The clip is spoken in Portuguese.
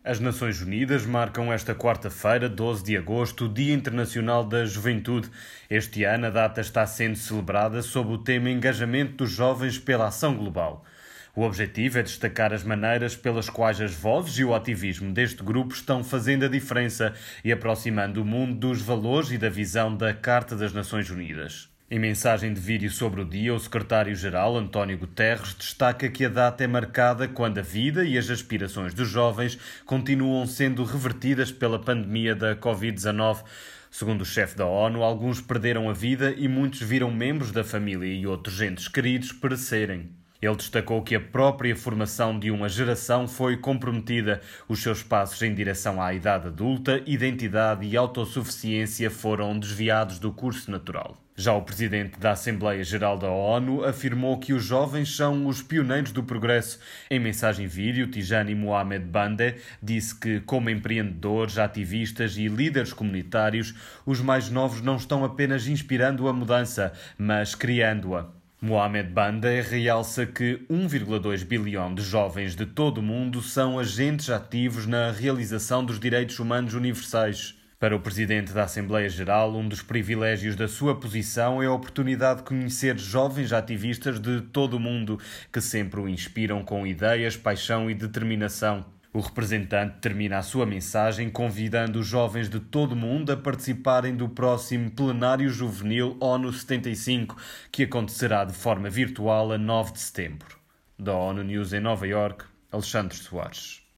As Nações Unidas marcam esta quarta-feira, 12 de agosto, o Dia Internacional da Juventude. Este ano a data está sendo celebrada sob o tema Engajamento dos Jovens pela Ação Global. O objetivo é destacar as maneiras pelas quais as vozes e o ativismo deste grupo estão fazendo a diferença e aproximando o mundo dos valores e da visão da Carta das Nações Unidas. Em mensagem de vídeo sobre o dia, o secretário-geral, António Guterres, destaca que a data é marcada quando a vida e as aspirações dos jovens continuam sendo revertidas pela pandemia da Covid-19. Segundo o chefe da ONU, alguns perderam a vida e muitos viram membros da família e outros entes queridos perecerem. Ele destacou que a própria formação de uma geração foi comprometida. Os seus passos em direção à idade adulta, identidade e autossuficiência foram desviados do curso natural. Já o presidente da Assembleia Geral da ONU afirmou que os jovens são os pioneiros do progresso. Em mensagem vídeo, Tijani Mohamed Bande disse que, como empreendedores, ativistas e líderes comunitários, os mais novos não estão apenas inspirando a mudança, mas criando-a. Mohamed Bande realça que 1,2 bilhão de jovens de todo o mundo são agentes ativos na realização dos direitos humanos universais. Para o presidente da Assembleia Geral, um dos privilégios da sua posição é a oportunidade de conhecer jovens ativistas de todo o mundo que sempre o inspiram com ideias, paixão e determinação. O representante termina a sua mensagem convidando os jovens de todo o mundo a participarem do próximo Plenário Juvenil ONU 75, que acontecerá de forma virtual a 9 de setembro. Da ONU News em Nova Iorque, Alexandre Soares.